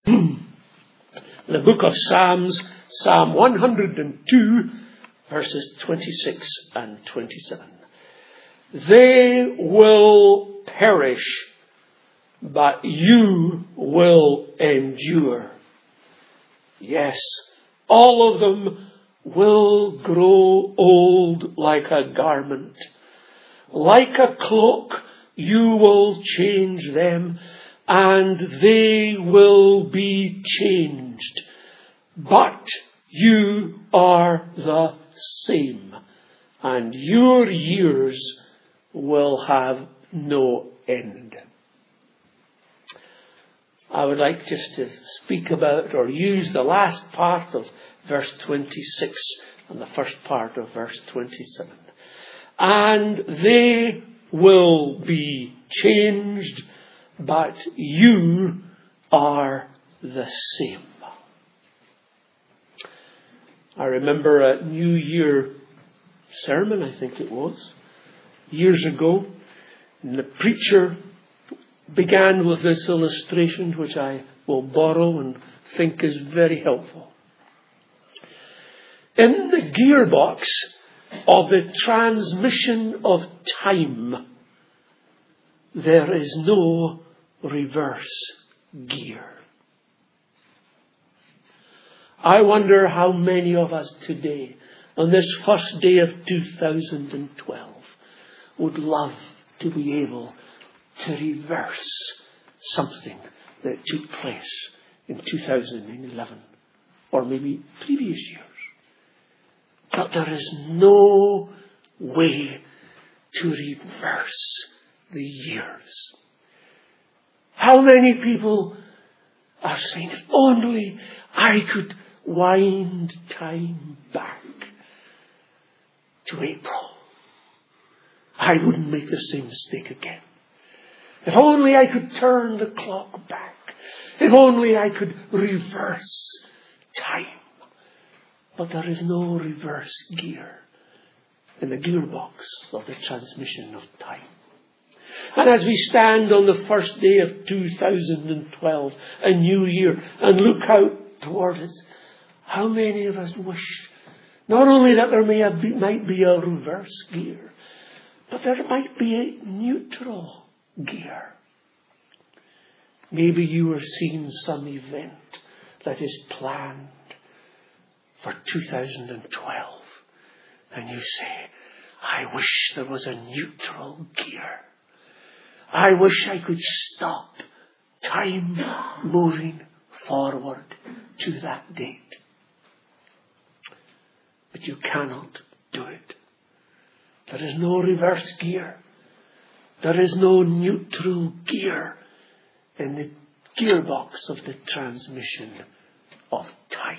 The book of Psalms, Psalm 102, verses 26 and 27. They will perish, but you will endure. Yes, all of them will grow old like a garment. Like a cloak, you will change them, and they will be changed. But you are the same, and your years will have no end. I would like just to speak about or use the last part of verse 26 and the first part of verse 27. And they will be changed, but you are the same. I remember a New Year sermon, I think it was, years ago. And the preacher began with this illustration, which I will borrow and think is very helpful. In the gearbox of the transmission of time, there is no reverse gear. I wonder how many of us today, on this first day of 2012, would love to be able to reverse something that took place in 2011 or maybe previous years. But there is no way to reverse the years. How many people are saying, if only I could wind time back to April, I wouldn't make the same mistake again. If only I could turn the clock back. If only I could reverse time. But there is no reverse gear in the gearbox of the transmission of time. And as we stand on the first day of 2012, a new year, and look out toward it, how many of us wish not only that there might be a reverse gear, but there might be a neutral gear. Maybe you are seeing some event that is planned for 2012, and you say, I wish there was a neutral gear. I wish I could stop time moving forward to that date. But you cannot do it. There is no reverse gear. There is no neutral gear in the gearbox of the transmission of time.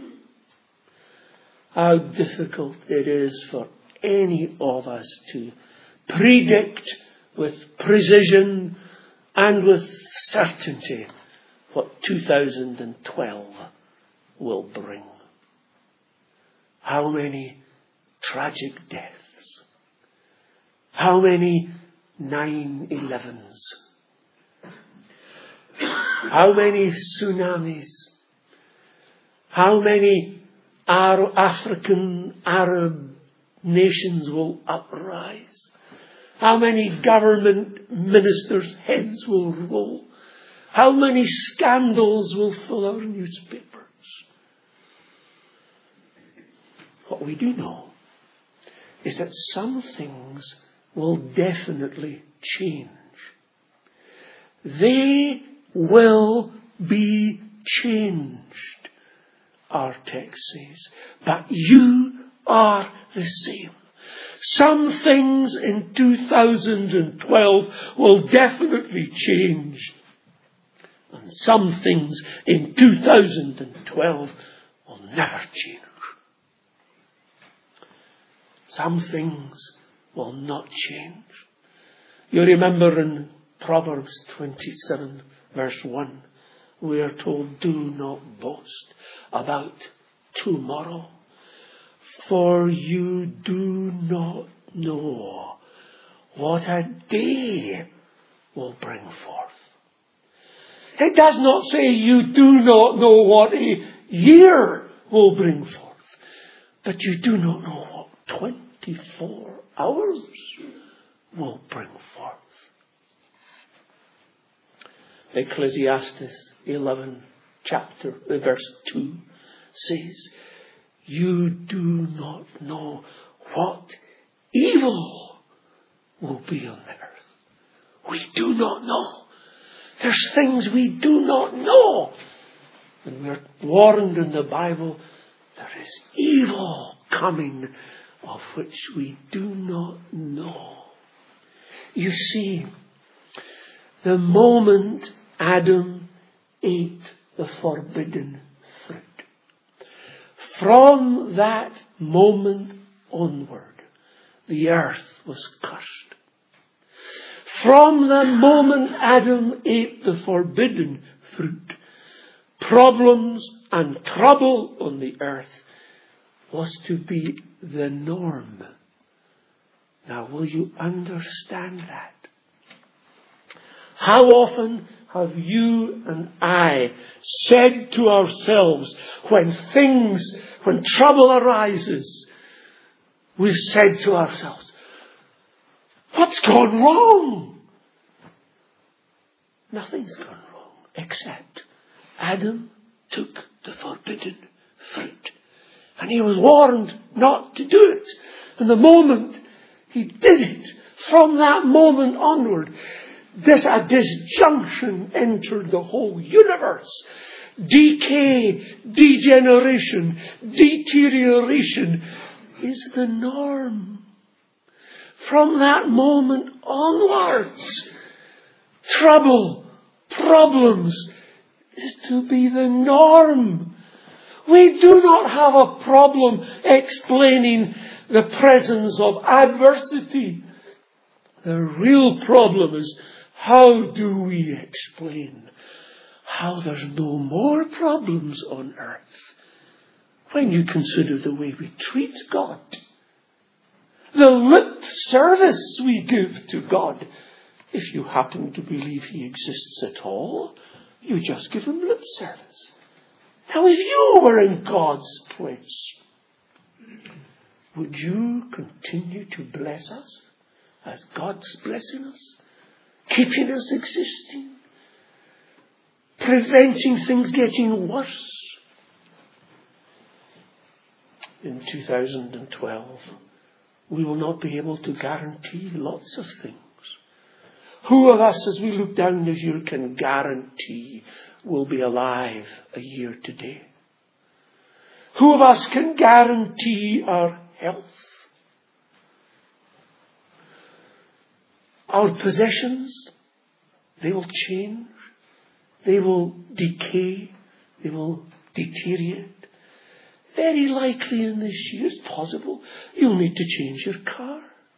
How difficult it is for any of us to predict with precision and with certainty what 2012 will bring. How many tragic deaths. How many 9/11s. How many tsunamis. How many African Arab nations will uprise. How many government ministers' heads will roll. How many scandals will fill our newspapers. What we do know is that some things will definitely change. They will be changed, our text says. But you are the same. Some things in 2012 will definitely change. And some things in 2012 will never change. Some things will not change. You remember in Proverbs 27 verse 1, we are told, do not boast about tomorrow, for you do not know what a day will bring forth. It does not say you do not know what a year will bring forth, but you do not know what 24 hours will bring forth. Ecclesiastes 11, verse 2 says, you do not know what evil will be on the earth. We do not know. There's things we do not know. And we're warned in the Bible, there is evil coming of which we do not know. You see, the moment Adam ate the forbidden fruit, from that moment onward, the earth was cursed. From the moment Adam ate the forbidden fruit, problems and trouble on the earth was to be the norm. Now, will you understand that? How often have you and I said to ourselves, when trouble arises, we've said to ourselves, what's gone wrong? Nothing's gone wrong, except Adam took the forbidden fruit. And he was warned not to do it. And the moment he did it, from that moment onward, a disjunction entered the whole universe. Decay, degeneration, deterioration is the norm. From that moment onwards, trouble, problems is to be the norm. We do not have a problem explaining the presence of adversity. The real problem is, how do we explain how there's no more problems on earth when you consider the way we treat God? The lip service we give to God. If you happen to believe He exists at all, you just give Him lip service. Now, if you were in God's place, would you continue to bless us as God's blessing us? Keeping us existing? Preventing things getting worse? In 2012, we will not be able to guarantee lots of things. Who of us, as we look down this year, can guarantee we'll be alive a year today? Who of us can guarantee our health? Our possessions, they will change. They will decay. They will deteriorate. Very likely in this year, it's possible, you'll need to change your car.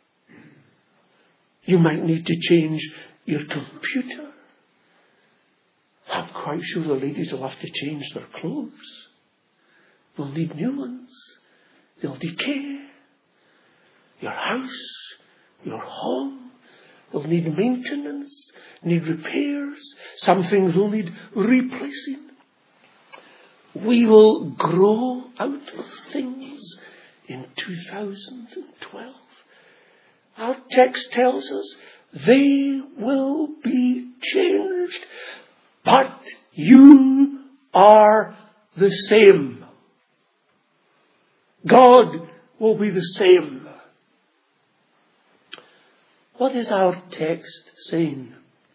You might need to change your computer. I'm quite sure the ladies will have to change their clothes. They'll need new ones. They'll decay. Your house, your home, they'll need maintenance, need repairs. Some things will need replacing. We will grow out of things in 2012. Our text tells us they will be changed, but you are the same. God will be the same. What is our text saying?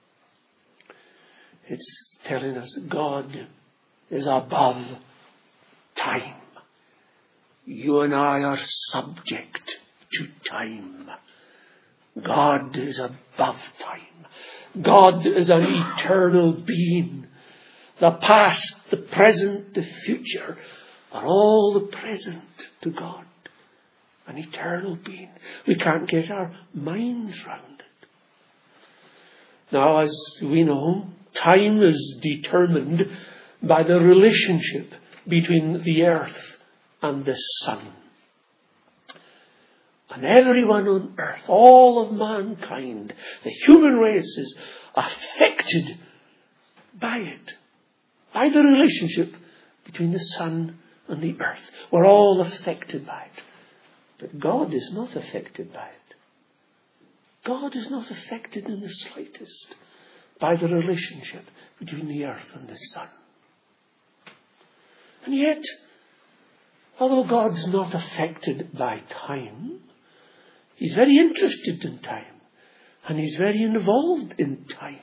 It's telling us that God is above time. You and I are subject to time. God is above time. God is an eternal being. The past, the present, the future are all the present to God. An eternal being. We can't get our minds round it. Now, as we know, time is determined by the relationship between the earth and the sun. And everyone on earth, all of mankind, the human race is affected by it. By the relationship between the sun and the earth. We're all affected by it. But God is not affected by it. God is not affected in the slightest by the relationship between the earth and the sun. And yet, although God's not affected by time, He's very interested in time. And He's very involved in time.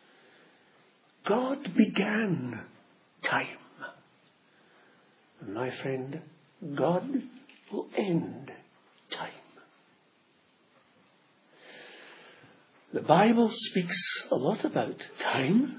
God began time. And my friend, God will end time. The Bible speaks a lot about time.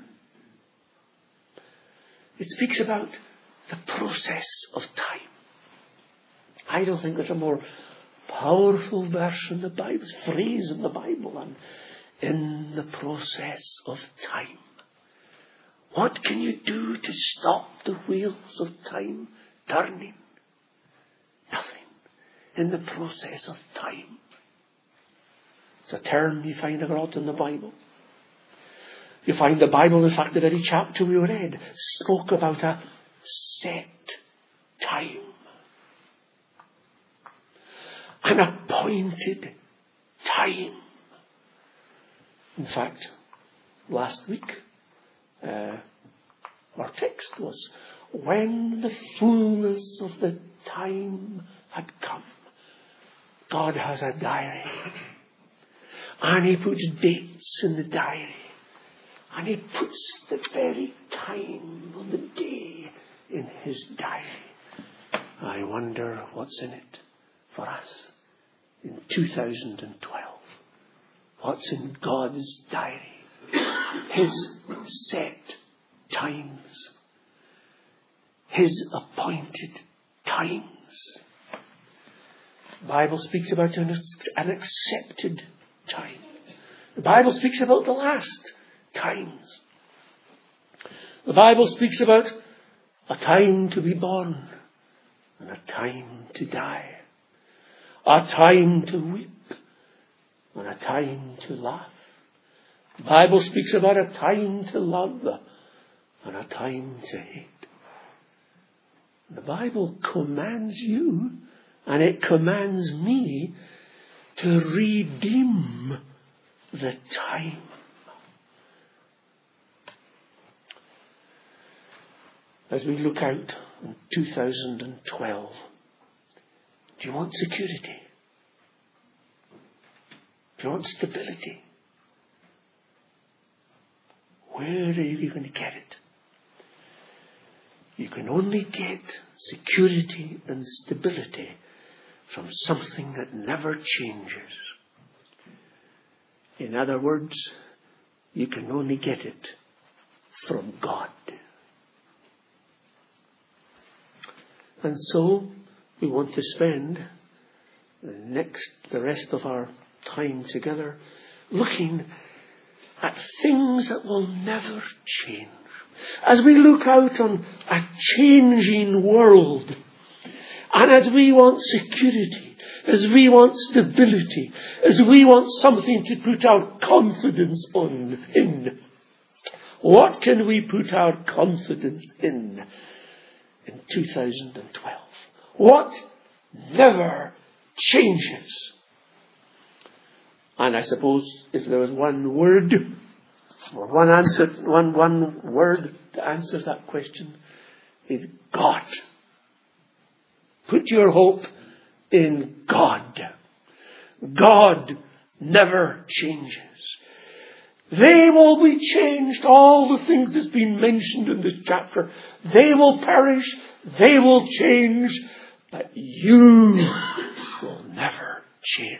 It speaks about the process of time. I don't think there's a more powerful verse in the Bible, phrase in the Bible, than in the process of time. What can you do to stop the wheels of time turning? Nothing. In the process of time. It's a term you find a lot in the Bible. You find the Bible, in fact, the very chapter we read spoke about a set time. An appointed time. In fact, last week, our text was, when the fullness of the time had come. God has a diary. And He puts dates in the diary. And He puts the very time on the day in His diary. I wonder what's in it for us in 2012. What's in God's diary? His set times. His appointed times. The Bible speaks about an accepted time. The Bible speaks about the last times. The Bible speaks about a time to be born and a time to die. A time to weep and a time to laugh. The Bible speaks about a time to love and a time to hate. The Bible commands you and it commands me to redeem the time. As we look out in 2012, do you want security? Do you want stability? Where are you going to get it? You can only get security and stability from something that never changes. In other words, you can only get it from God. And so we want to spend the rest of our time together looking at things that will never change. As we look out on a changing world, and as we want security, as we want stability, as we want something to put our confidence in, what can we put our confidence in 2012? What never changes? And I suppose if there was one word, or one answer, one word to answer that question, is God. Put your hope in God. God never changes. They will be changed. All the things that's been mentioned in this chapter, they will perish, they will change, but you will never change.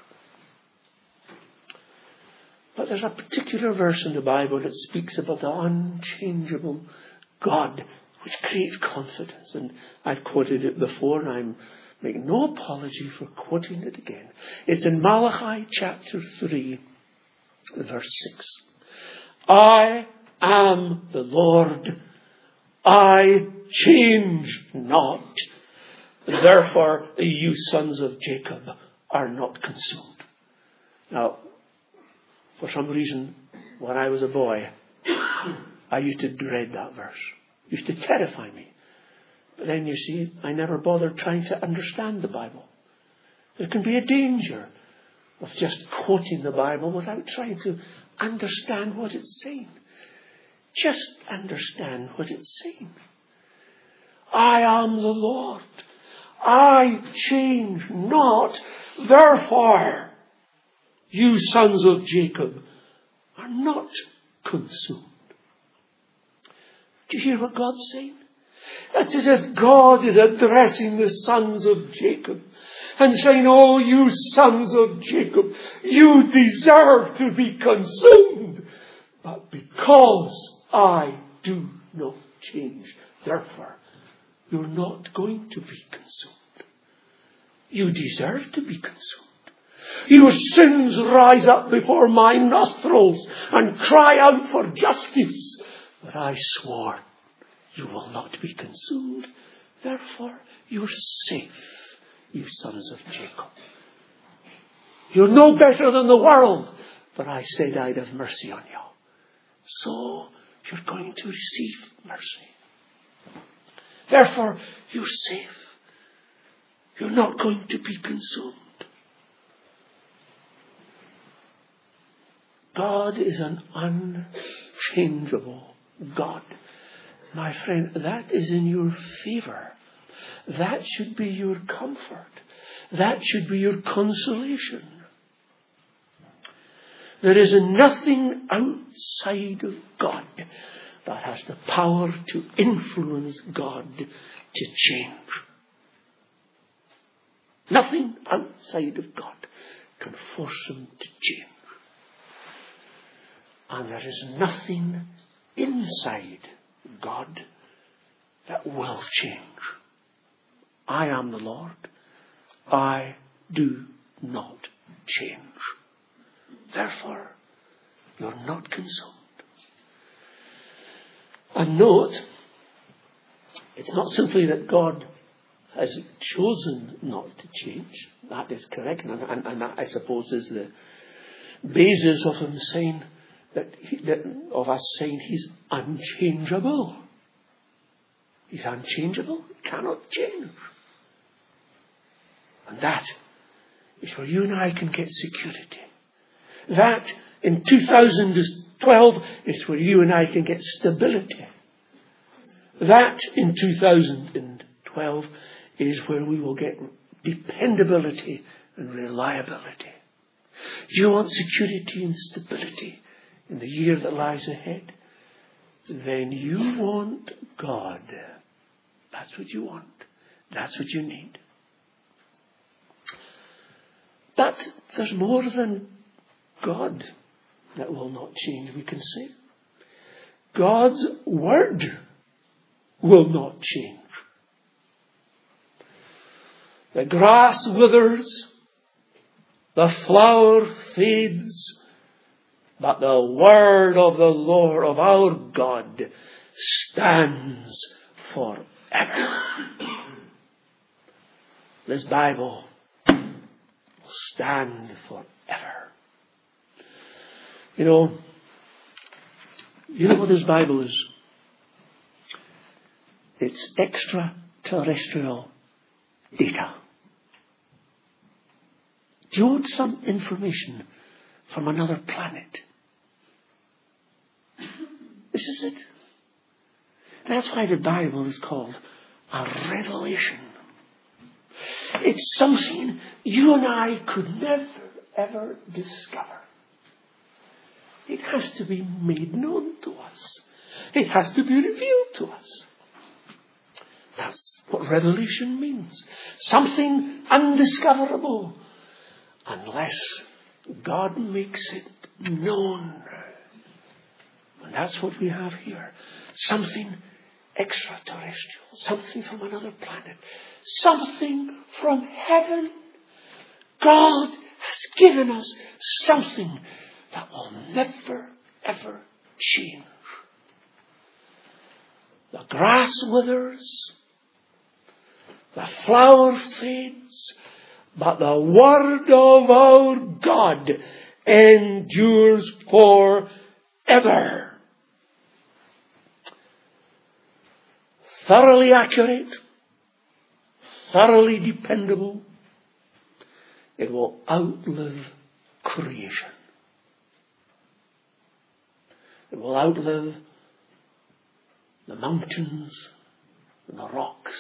But there's a particular verse in the Bible that speaks about the unchangeable God, which creates confidence. And I've quoted it before, and I'm making no apology for quoting it again. It's in Malachi chapter 3, verse 6. I am the Lord. I change not. Therefore, you sons of Jacob are not consumed. Now, for some reason, when I was a boy, I used to dread that verse. It used to terrify me. But then you see, I never bothered trying to understand the Bible. There can be a danger of just quoting the Bible without trying to understand what it's saying. Just understand what it's saying. I am the Lord. I change not. Therefore, you sons of Jacob are not consumed. Do you hear what God's saying? It's as if God is addressing the sons of Jacob and saying, oh, you sons of Jacob, you deserve to be consumed. But because I do not change, therefore, you're not going to be consumed. You deserve to be consumed. Your sins rise up before my nostrils and cry out for justice. But I swore, you will not be consumed. Therefore, you're safe, you sons of Jacob. You're no better than the world. But I said I'd have mercy on you. So, you're going to receive mercy. Therefore, you're safe. You're not going to be consumed. God is an unchangeable God. My friend, that is in your favor. That should be your comfort. That should be your consolation. There is nothing outside of God that has the power to influence God to change. Nothing outside of God can force him to change. And there is nothing inside God that will change. I am the Lord. I do not change. Therefore, you're not consumed. And note, it's not simply that God has chosen not to change. That is correct. And that, I suppose, is the basis of him saying of us saying he's unchangeable. He's unchangeable. He cannot change. And that is where you and I can get security. That in 2012 is where you and I can get stability. That in 2012 is where we will get dependability and reliability. You want security and stability in the year that lies ahead? Then you want God. That's what you want. That's what you need. But there's more than God that will not change, we can say. God's word will not change. The grass withers, the flower fades, but the word of the Lord, of our God, stands forever. This Bible will stand forever. You know what this Bible is? It's extraterrestrial data. Do you want some information from another planet? This is it. That's why the Bible is called a revelation. It's something you and I could never, ever discover. It has to be made known to us. It has to be revealed to us. That's what revelation means. Something undiscoverable unless God makes it known. And that's what we have here. Something extraterrestrial. Something from another planet. Something from heaven. God has given us something that will never, ever change. The grass withers. The flower fades. But the word of our God endures forever. thoroughly accurate, thoroughly dependable. It will outlive creation. It will outlive the mountains and the rocks.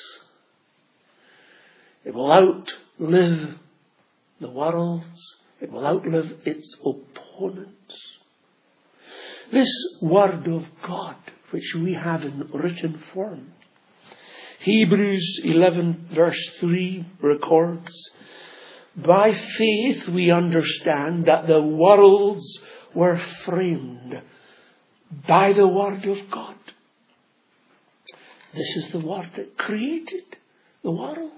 It will outlive the worlds. It will outlive its opponents. This Word of God, which we have in written form, Hebrews 11 verse 3 records, by faith we understand that the worlds were framed by the Word of God. This is the Word that created the world.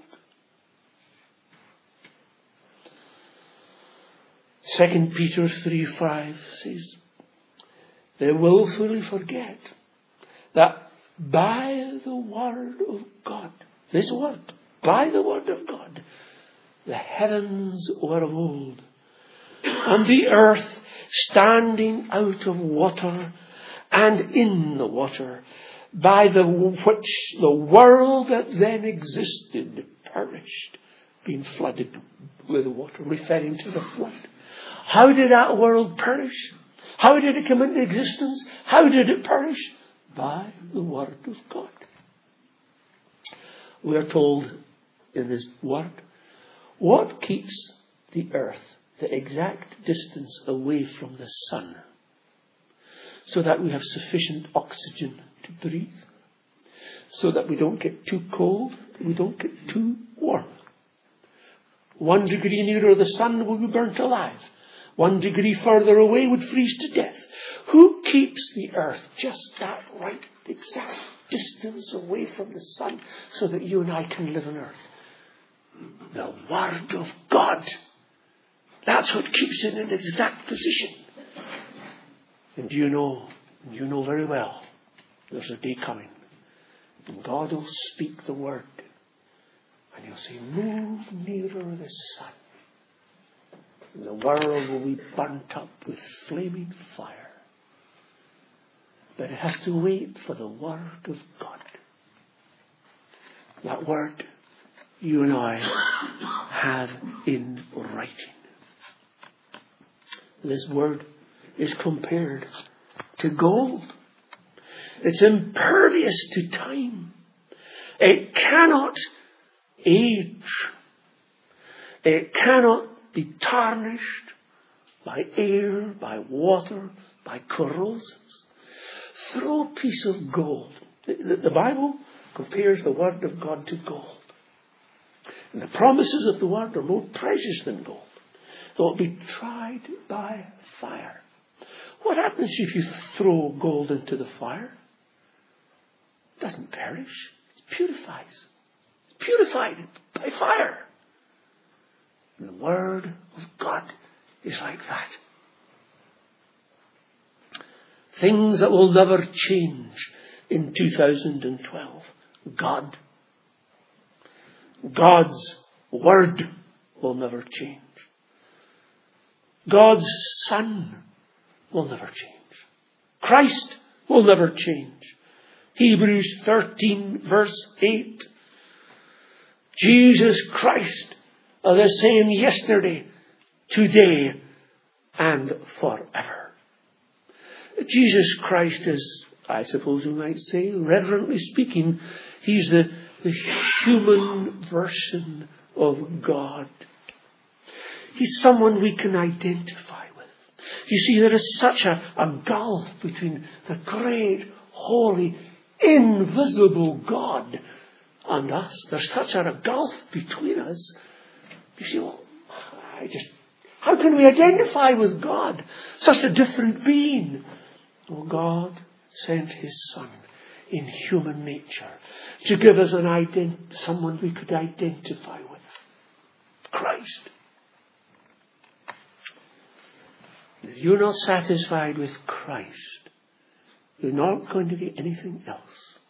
2 Peter 3:5 says, they willfully forget that by the Word of God, this Word, by the Word of God, the heavens were of old, and the earth standing out of water and in the water, by which the world that then existed perished, being flooded with water, referring to the flood. How did that world perish? How did it come into existence? How did it perish? By the Word of God. We are told in this Word, what keeps the earth the exact distance away from the sun, so that we have sufficient oxygen to breathe, so that we don't get too cold, we don't get too warm. 1 degree nearer the sun will be burnt alive. 1 degree further away would freeze to death. Who keeps the earth just that right, exact distance away from the sun, so that you and I can live on earth? The Word of God. That's what keeps it in its exact position. And you know very well, there's a day coming, and God will speak the word, and He'll say, move nearer the sun, and the world will be burnt up with flaming fire. But it has to wait for the Word of God. That Word you and I have in writing. This Word is compared to gold. It's impervious to time. It cannot age. It cannot be tarnished by air, by water, by corrosives. Throw a piece of gold. The Bible compares the Word of God to gold. And the promises of the Word are more precious than gold, though it be tried by fire. What happens if you throw gold into the fire? It doesn't perish. It purifies. It's purified by fire. And the Word of God is like that. Things that will never change in 2012. God's Word will never change. God's Son will never change. Christ will never change. Hebrews 13 verse 8. Jesus Christ are the same yesterday, today, and forever. Jesus Christ is, I suppose we might say, reverently speaking, He's the human version of God. He's someone we can identify with. You see, there is such a gulf between the great, holy, invisible God and us. There's such a gulf between us. You see, well, how can we identify with God? Such a different being. Well, God sent His Son in human nature to give us someone we could identify with. Christ. If you're not satisfied with Christ, you're not going to get anything else.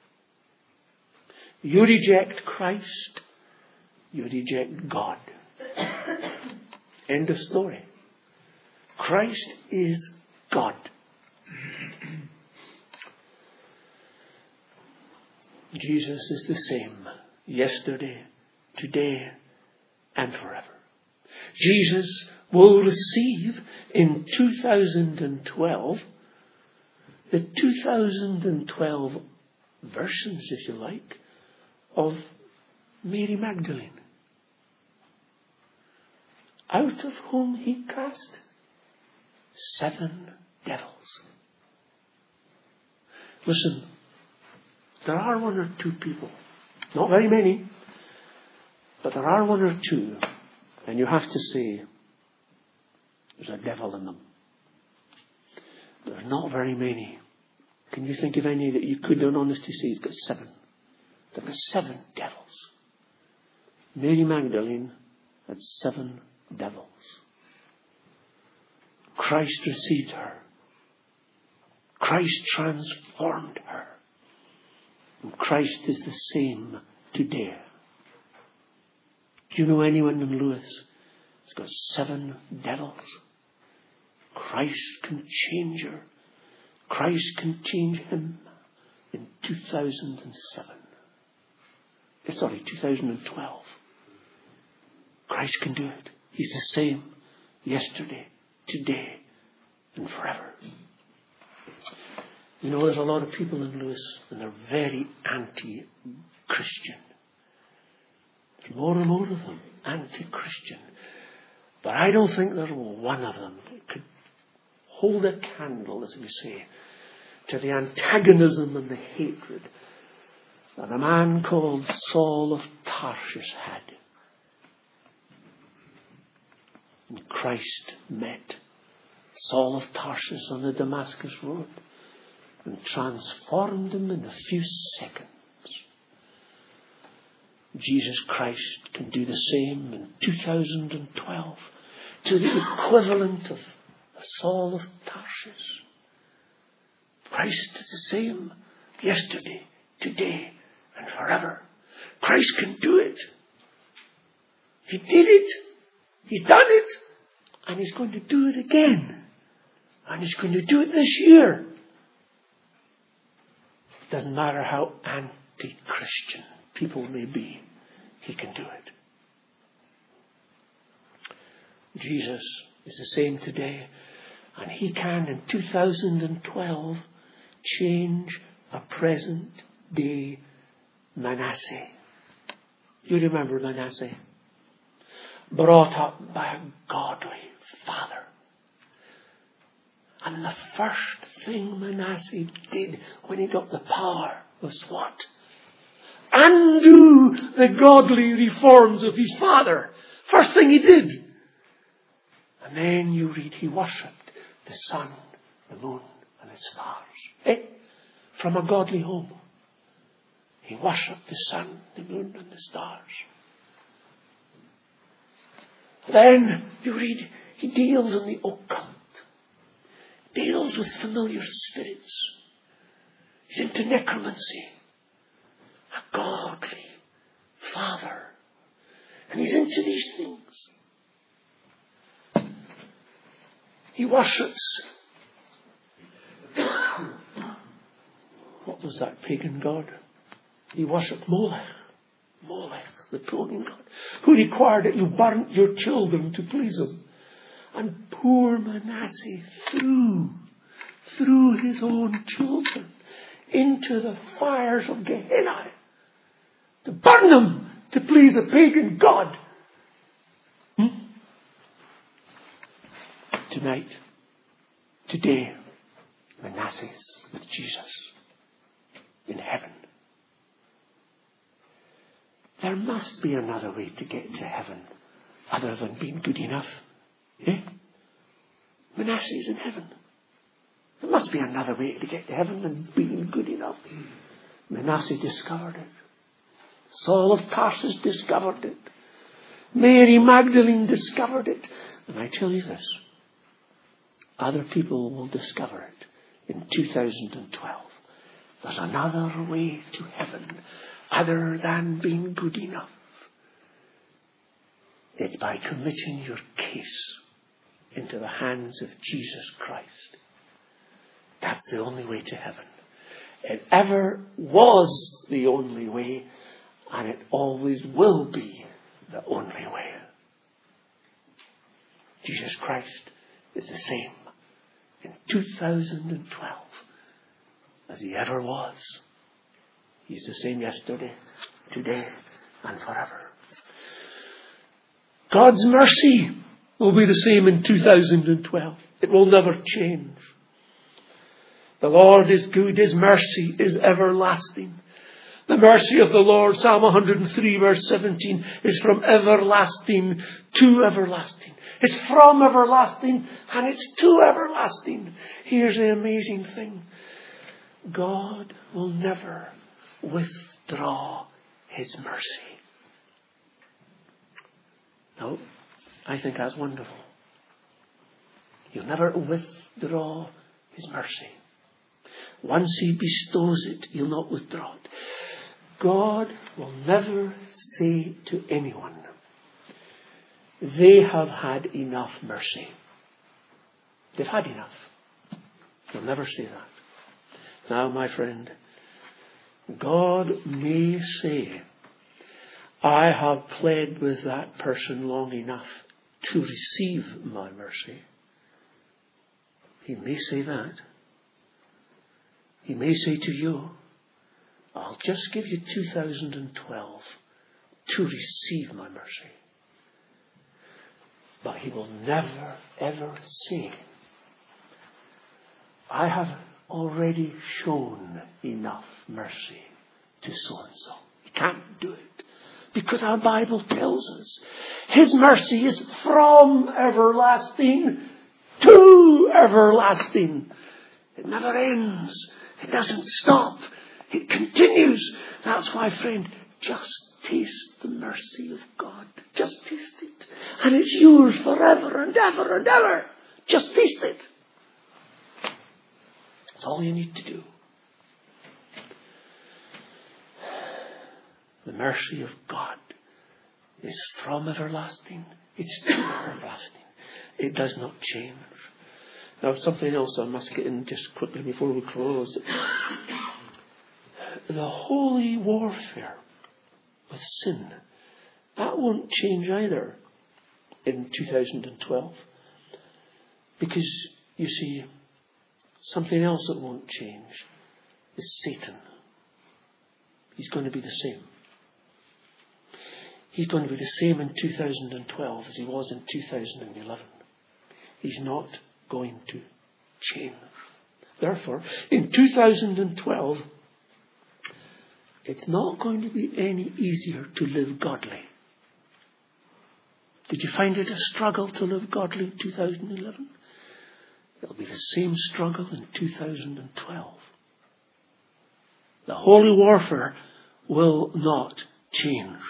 You reject Christ, you reject God. End of story. Christ is God. Jesus is the same yesterday, today, and forever. Jesus will receive in 2012 the 2012 versions, if you like, of Mary Magdalene, out of whom he cast 7 devils. Listen, there are 1 or 2 people, not very many, but there are 1 or 2, and you have to say, there's a devil in them. There's not very many. Can you think of any that you could in honesty say he's got 7? There were 7 devils. Mary Magdalene had 7 devils. Christ received her. Christ transformed her. And Christ is the same today. Do you know anyone in Lewis who's got 7 devils? Christ can change her. Christ can change him in 2012. Christ can do it. He's the same yesterday, today, and forever. You know, there's a lot of people in Lewis, and they're very anti-Christian. There's more and more of them, anti-Christian. But I don't think there's one of them that could hold a candle, as we say, to the antagonism and the hatred that a man called Saul of Tarsus had. And Christ met Saul of Tarsus on the Damascus Road and transformed him in a few seconds. Jesus Christ can do the same in 2012 to the equivalent of Saul of Tarsus. Christ is the same yesterday, today, and forever. Christ can do it. He did it. He's done it. And he's going to do it again. And he's going to do it this year. It doesn't matter how anti-Christian people may be. He can do it. Jesus is the same today. And he can, in 2012, change a present day Manasseh. You remember Manasseh? Brought up by a godly father. And the first thing Manasseh did when he got the power was what? Undo the godly reforms of his father. First thing he did. And then you read he worshipped the sun, the moon, and the stars. From a godly home. He worshipped the sun, the moon, and the stars. Then you read he deals in the occult. Deals with familiar spirits. He's into necromancy. A godly father. And he's into these things. He worships. What was that pagan god? He worshipped Molech. Molech, the pagan god, who required that you burnt your children to please him. And poor Manasseh threw his own children into the fires of Gehenna to burn them to please a pagan god. Tonight, today, Manasseh's with Jesus in heaven. There must be another way to get to heaven other than being good enough. Manasseh's in heaven. There must be another way to get to heaven than being good enough. Manasseh discovered it. Saul of Tarsus discovered it. Mary Magdalene discovered it. And I tell you this, other people will discover it in 2012. There's another way to heaven other than being good enough. It's by committing your case into the hands of Jesus Christ. That's the only way to heaven. It ever was the only way, and it always will be the only way. Jesus Christ is the same in 2012 as he ever was. He's the same yesterday, today, and forever. God's mercy will be the same in 2012. It will never change. The Lord is good. His mercy is everlasting. The mercy of the Lord, Psalm 103 verse 17, is from everlasting to everlasting. It's from everlasting and it's to everlasting. Here's the amazing thing. God will never withdraw his mercy. No, I think that's wonderful. He'll never withdraw his mercy. Once he bestows it, he'll not withdraw it. God will never say to anyone, they have had enough mercy. They've had enough. He'll never say that. Now, my friend, God may say, I have pled with that person long enough to receive my mercy. He may say that. He may say to you, I'll just give you 2012 to receive my mercy. But he will never, ever say, I have already shown enough mercy to so-and-so. He can't do it. Because our Bible tells us his mercy is from everlasting to everlasting. It never ends. It doesn't stop. It continues. That's why, friend, just taste the mercy of God. Just taste it. And it's yours forever and ever and ever. Just taste it. That's all you need to do. The mercy of God is from everlasting. It's to everlasting. It does not change. Now, something else I must get in just quickly before we close. The holy warfare with sin, that won't change either in 2012. Because, you see, something else that won't change is Satan. He's going to be the same. He's going to be the same in 2012 as he was in 2011. He's not going to change. Therefore, in 2012, it's not going to be any easier to live godly. Did you find it a struggle to live godly in 2011? It'll be the same struggle in 2012. The holy warfare will not change.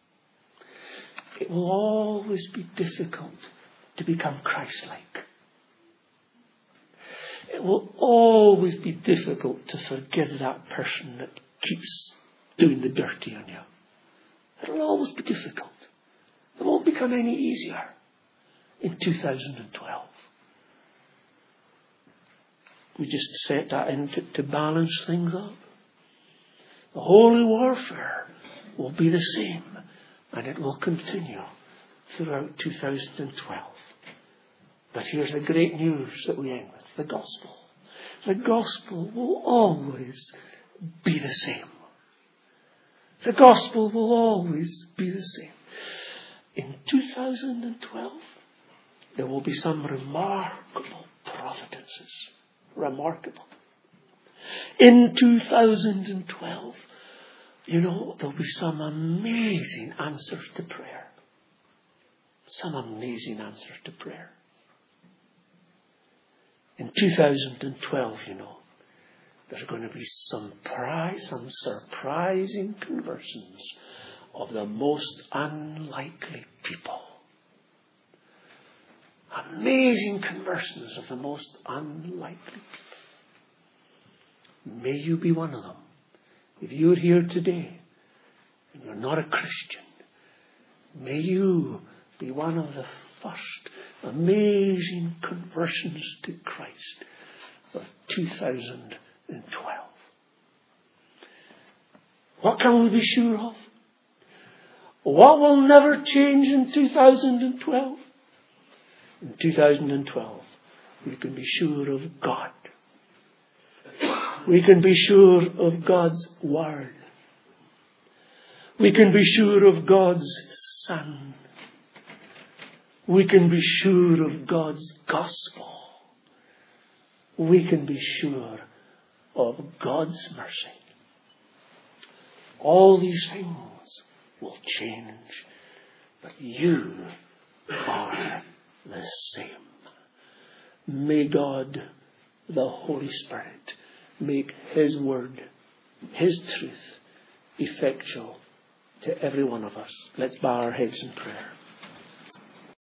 It will always be difficult to become Christ-like. It will always be difficult to forgive that person that keeps doing the dirty on you. It will always be difficult. It won't become any easier in 2012. We just set that in to balance things up. The holy warfare will be the same, and it will continue throughout 2012. But here's the great news that we end with. The gospel. The gospel will always be the same. The gospel will always be the same. In 2012, there will be some remarkable providences. Remarkable. In 2012, there'll be some amazing answers to prayer. Some amazing answers to prayer. In 2012, there's going to be some surprising conversions of the most unlikely people. Amazing conversions of the most unlikely people. May you be one of them. If you're here today and you're not a Christian, may you be one of the first amazing conversions to Christ of 2012. What can we be sure of? What will never change in 2012? In 2012, we can be sure of God. We can be sure of God's Word. We can be sure of God's Son. We can be sure of God's Gospel. We can be sure of God's mercy. All these things will change, but you are the same. May God, the Holy Spirit, make His Word, His truth, effectual to every one of us. Let's bow our heads in prayer.